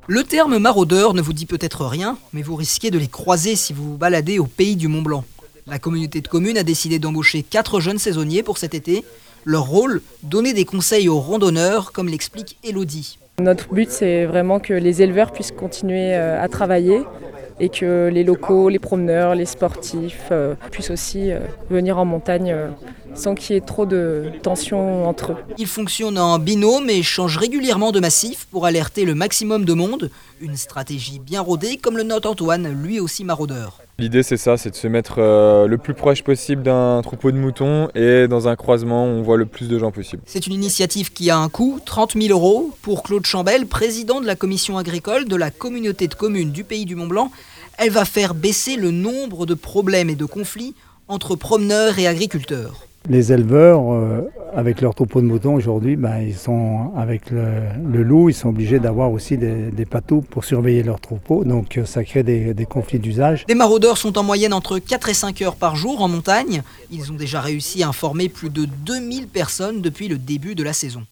Le terme maraudeur ne vous dit peut-être rien, mais vous risquez de les croiser si vous vous baladez au pays du Mont-Blanc. La communauté de communes a décidé d'embaucher 4 jeunes saisonniers pour cet été. Leur rôle, donner des conseils aux randonneurs, comme l'explique Elodie. Notre but, c'est vraiment que les éleveurs puissent continuer à travailler et que les locaux, les promeneurs, les sportifs puissent aussi venir en montagne sans qu'il y ait trop de tension entre eux. Ils fonctionnent en binôme et changent régulièrement de massif pour alerter le maximum de monde. Une stratégie bien rodée, comme le note Antoine, lui aussi maraudeur. L'idée c'est ça, c'est de se mettre le plus proche possible d'un troupeau de moutons et dans un croisement on voit le plus de gens possible. C'est une initiative qui a un coût, 30 000 €. Pour Claude Chambel, président de la commission agricole de la communauté de communes du Pays du Mont-Blanc, elle va faire baisser le nombre de problèmes et de conflits entre promeneurs et agriculteurs. Les éleveurs, avec leur troupeau de moutons aujourd'hui, ils sont avec le loup, ils sont obligés d'avoir aussi des patous pour surveiller leur troupeau. Donc ça crée des conflits d'usage. Les maraudeurs sont en moyenne entre 4 et 5 heures par jour en montagne. Ils ont déjà réussi à informer plus de 2000 personnes depuis le début de la saison.